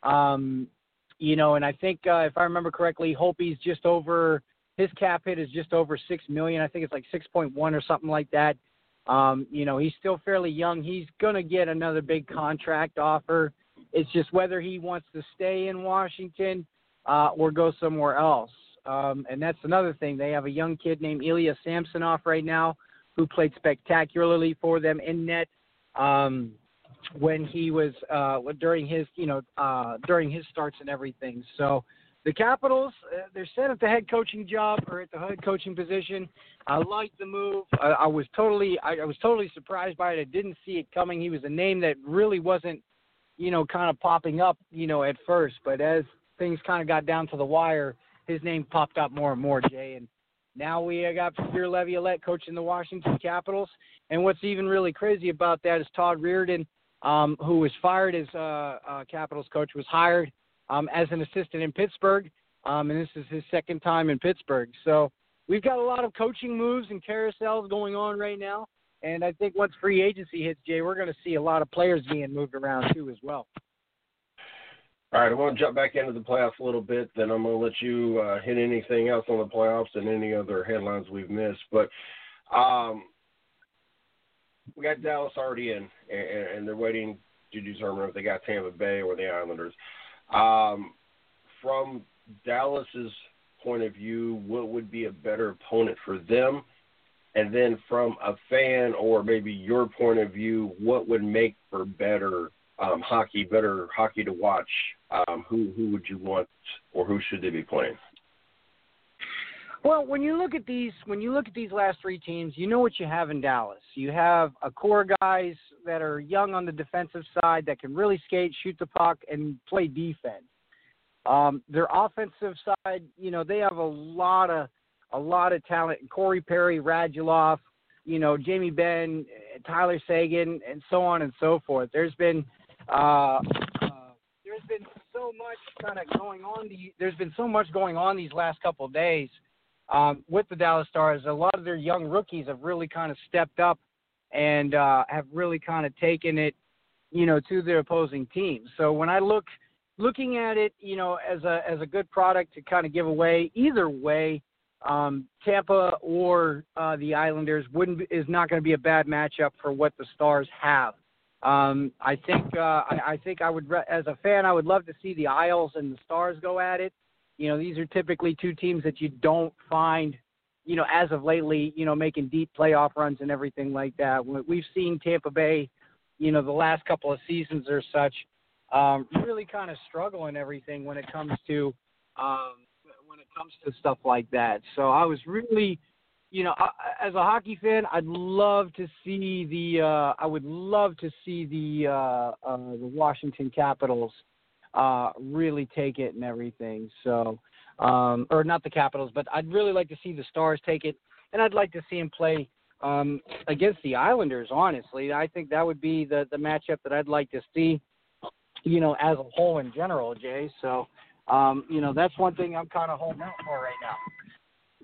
Um, you know, and I think uh, if I remember correctly, Holtby's just over. His cap hit is just over six million. I think it's like six point one or something like that. Um, you know, he's still fairly young. He's gonna get another big contract offer. It's just whether he wants to stay in Washington uh, or go somewhere else. Um, and that's another thing. They have a young kid named Ilya Samsonov right now, who played spectacularly for them in net um, when he was uh, during his, you know, uh, during his starts and everything. So. The Capitals, uh, they're set at the head coaching job, or at the head coaching position. I like the move. I, I was totally, I, I was totally surprised by it. I didn't see it coming. He was a name that really wasn't, you know, kind of popping up, you know, at first. But as things kind of got down to the wire, his name popped up more and more, Jay. And now we got Peter Laviolette coaching the Washington Capitals. And what's even really crazy about that is Todd Reardon, um, who was fired as uh, uh, Capitals coach, was hired Um, as an assistant in Pittsburgh, um, and this is his second time in Pittsburgh. So we've got a lot of coaching moves and carousels going on right now, and I think once free agency hits, Jay, we're going to see a lot of players being moved around too as well. All right, I want to jump back into the playoffs a little bit, then I'm going to let you uh, hit anything else on the playoffs and any other headlines we've missed. But um, we got Dallas already in, and, and they're waiting to determine if they got Tampa Bay or the Islanders. Um, from Dallas's point of view, what would be a better opponent for them? And then from a fan, or maybe your point of view, what would make for better um, hockey, better hockey to watch? Um, who who would you want, or who should they be playing? Well, when you look at these, when you look at these last three teams, you know what you have in Dallas. You have a core guys that are young on the defensive side that can really skate, shoot the puck, and play defense. Um, their offensive side, you know, they have a lot of a lot of talent. Corey Perry, Radulov, you know, Jamie Benn, Tyler Seguin, and so on and so forth. There's been uh, uh, there's been so much kind of going on. The, there's been so much going on these last couple of days. Um, with the Dallas Stars, a lot of their young rookies have really kind of stepped up and uh, have really kind of taken it, you know, to their opposing team. So when I look, looking at it, you know, as a as a good product to kind of give away, either way, um, Tampa or uh, the Islanders wouldn't is not going to be a bad matchup for what the Stars have. Um, I think uh, I, I think I would, as a fan, I would love to see the Isles and the Stars go at it. You know, these are typically two teams that you don't find, you know, as of lately, you know, making deep playoff runs and everything like that. We've seen Tampa Bay, you know, the last couple of seasons or such, um, really kind of struggle and everything when it comes to um, when it comes to stuff like that. So I was really, you know, as a hockey fan, I'd love to see the uh, I would love to see the uh, uh, the Washington Capitals Uh, really take it and everything. So, um, or not the Capitals, but I'd really like to see the Stars take it, and I'd like to see him play um, against the Islanders, honestly. I think that would be the, the matchup that I'd like to see, you know, as a whole in general, Jay. So, um, you know, that's one thing I'm kind of holding out for right now.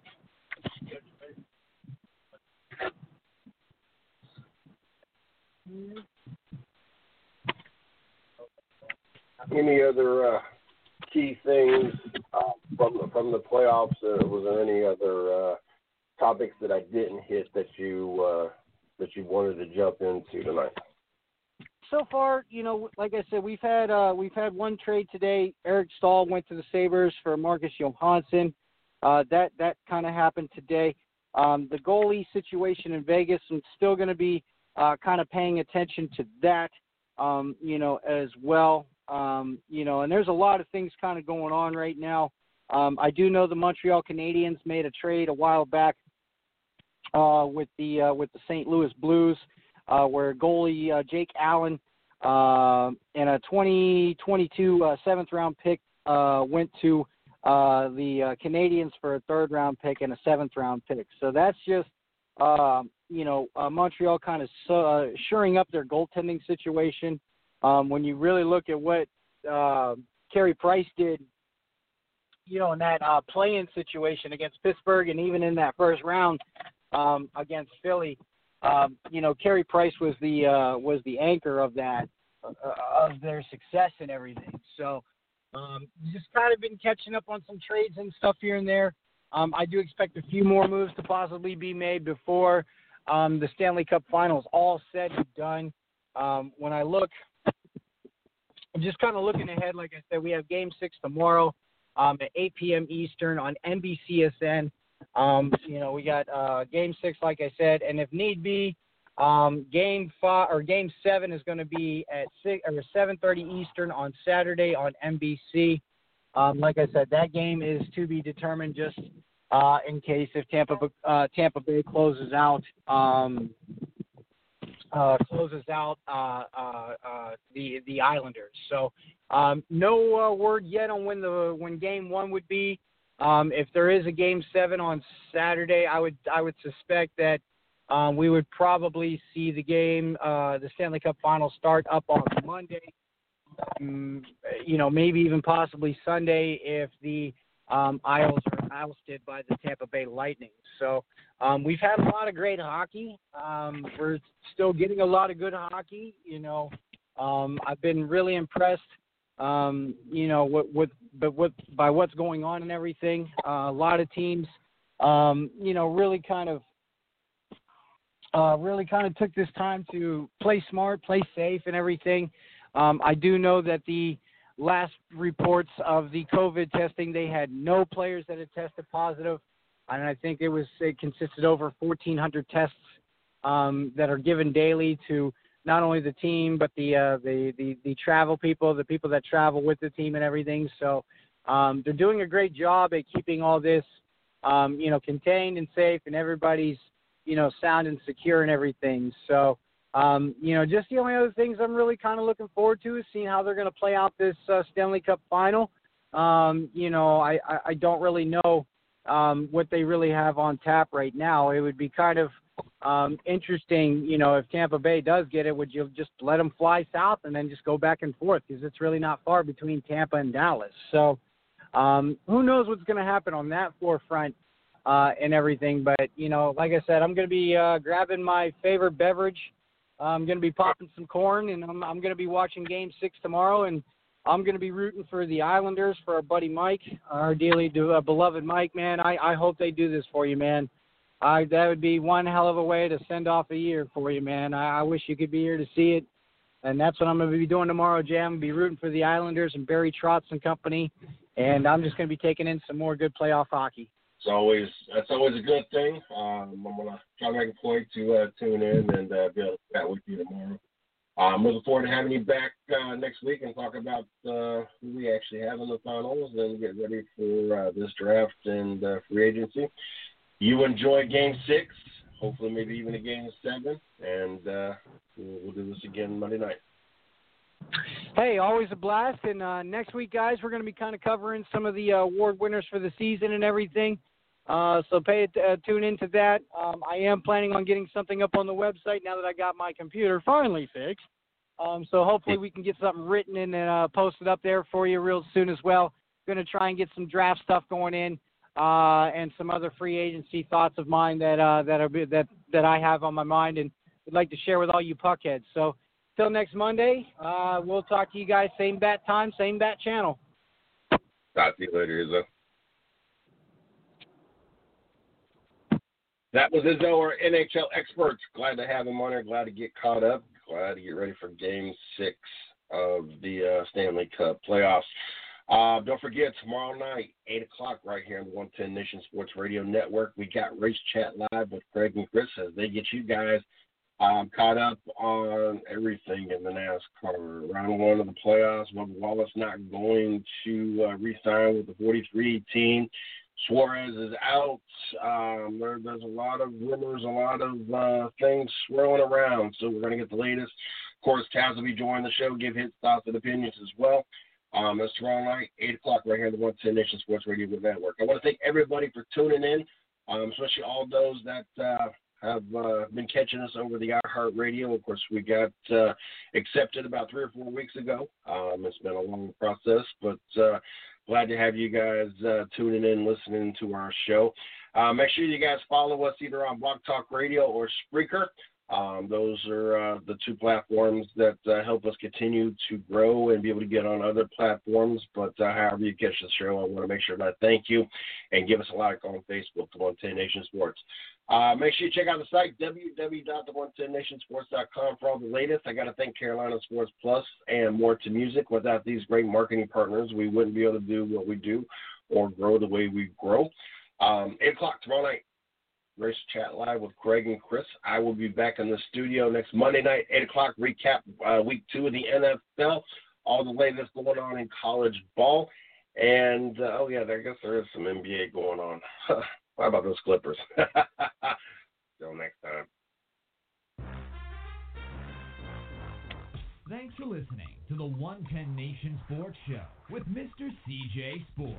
Any other uh, key things uh, from the, from the playoffs? Uh, was there any other uh, topics that I didn't hit that you uh, that you wanted to jump into tonight? So far, you know, like I said, we've had uh, we've had one trade today. Eric Stahl went to the Sabres for Marcus Johansson. Uh, that that kind of happened today. Um, the goalie situation in Vegas, I'm still going to be uh, kind of paying attention to that, um, you know, as well. Um, you know, and there's a lot of things kind of going on right now. Um, I do know the Montreal Canadiens made a trade a while back uh, with the uh, with the Saint Louis Blues, uh, where goalie uh, Jake Allen uh, and a twenty twenty-two uh, seventh round pick uh, went to uh, the uh, Canadiens for a third round pick and a seventh round pick. So that's just uh, you know uh, Montreal kind of uh, shoring up their goaltending situation. Um, when you really look at what uh, Carey Price did, you know, in that uh, play-in situation against Pittsburgh, and even in that first round um, against Philly, um, you know, Carey Price was the uh, was the anchor of that uh, of their success and everything. So, um, just kind of been catching up on some trades and stuff here and there. Um, I do expect a few more moves to possibly be made before um, the Stanley Cup Finals all said and done. Um, when I look. I'm just kind of looking ahead. Like I said, we have Game Six tomorrow um, at eight p.m. Eastern on N B C S N. Um, you know, we got uh, Game Six, like I said, and if need be, um, Game Five or Game Seven is going to be at six or seven thirty Eastern on Saturday on N B C. Um, like I said, that game is to be determined, just uh, in case if Tampa uh, Tampa Bay closes out. Um, Uh, closes out uh, uh, uh, the the Islanders. So um, no uh, word yet on when the when Game One would be. Um, if there is a Game Seven on Saturday, I would I would suspect that um, we would probably see the game, uh, the Stanley Cup Finals, start up on Monday. Um, you know, maybe even possibly Sunday if the um, Isles are ousted by the Tampa Bay Lightning. So um, we've had a lot of great hockey. Um, we're still getting a lot of good hockey. You know, um, I've been really impressed. Um, you know, with, with but with by what's going on and everything. Uh, a lot of teams, um, you know, really kind of, uh, really kind of took this time to play smart, play safe, and everything. Um, I do know that the last reports of the COVID testing, they had no players that had tested positive, and I think it was it consisted over fourteen hundred tests um, that are given daily to not only the team but the, uh, the the the travel people, the people that travel with the team and everything. So um, they're doing a great job at keeping all this, um, you know, contained and safe, and everybody's, you know, sound and secure and everything. So. Um, you know, just the only other things I'm really kind of looking forward to is seeing how they're going to play out this uh, Stanley Cup final. Um, you know, I, I, I don't really know um, what they really have on tap right now. It would be kind of um, interesting, you know, if Tampa Bay does get it, would you just let them fly south and then just go back and forth, because it's really not far between Tampa and Dallas. So um, who knows what's going to happen on that forefront uh, and everything. But, you know, like I said, I'm going to be uh, grabbing my favorite beverage. I'm going to be popping some corn, and I'm, I'm going to be watching Game Six tomorrow, and I'm going to be rooting for the Islanders, for our buddy Mike, our dearly uh, beloved Mike. Man, I, I hope they do this for you, man. I, that would be one hell of a way to send off a year for you, man. I, I wish you could be here to see it, and that's what I'm going to be doing tomorrow, Jam. Be rooting for the Islanders and Barry Trotz and company, and I'm just going to be taking in some more good playoff hockey. It's always that's always a good thing. Um, I'm gonna try to make a point to uh, tune in and uh, be able to chat with you tomorrow. I'm looking forward to having you back uh, next week and talk about uh, who we actually have in the finals and get ready for uh, this draft and uh, free agency. You enjoy Game Six, hopefully maybe even a Game Seven, and uh, we'll, we'll do this again Monday night. Hey, always a blast. And uh, next week, guys, we're going to be kind of covering some of the uh, award winners for the season and everything. Uh, so pay uh, tune into that. Um, I am planning on getting something up on the website now that I got my computer finally fixed. Um, so hopefully we can get something written and uh, posted up there for you real soon as well. Going to try and get some draft stuff going in uh, and some other free agency thoughts of mine that uh, that are that that I have on my mind, and we'd like to share with all you puckheads. So till next Monday, uh, we'll talk to you guys same bat time, same bat channel. Talk to you later, Izzo. That was Izzo, our N H L expert. Glad to have him on here. Glad to get caught up. Glad to get ready for Game Six of the uh, Stanley Cup playoffs. Uh, don't forget, tomorrow night, eight o'clock, right here on the one ten Nation Sports Radio Network, we got Race Chat Live with Craig and Chris as they get you guys um, caught up on everything in the NASCAR. Round one of the playoffs, Bubba Wallace not going to uh, re-sign with the forty-three team. Suarez is out. Um, there, there's a lot of rumors, a lot of uh, things swirling around, so we're going to get the latest. Of course, Taz will be joining the show, give his thoughts and opinions as well. Um, that's tomorrow night, eight o'clock, right here on the one ten Nation Sports Radio Network. I want to thank everybody for tuning in, um, especially all those that uh, have uh, been catching us over the iHeartRadio. Of course, we got uh, accepted about three or four weeks ago. Um, it's been a long process, but uh, glad to have you guys uh, tuning in, listening to our show. Uh, make sure you guys follow us either on Blog Talk Radio or Spreaker. Um, those are uh, the two platforms that uh, help us continue to grow and be able to get on other platforms. But uh, however you catch the show, I want to make sure that I thank you and give us a like on Facebook, the one ten Nation Sports. Uh, make sure you check out the site, w w w dot the one ten nation sports dot com, for all the latest. I got to thank Carolina Sports Plus and More to Music. Without these great marketing partners, we wouldn't be able to do what we do or grow the way we grow. Um, eight o'clock tomorrow night. Race Chat Live with Craig and Chris. I will be back in the studio next Monday night, eight o'clock, recap uh, week two of the N F L, all the latest going on in college ball. And, uh, oh, yeah, I guess there is some N B A going on. How about those Clippers? Till next time. Thanks for listening to the one ten Nation Sports Show with Mister C J Sports.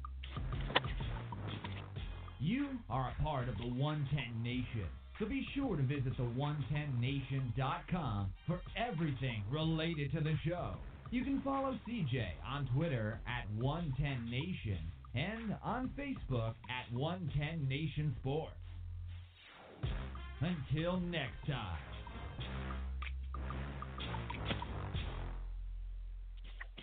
You are a part of the one ten Nation, so be sure to visit the one ten nation dot com for everything related to the show. You can follow C J on Twitter at one ten nation and on Facebook at one ten Nation Sports. Until next time.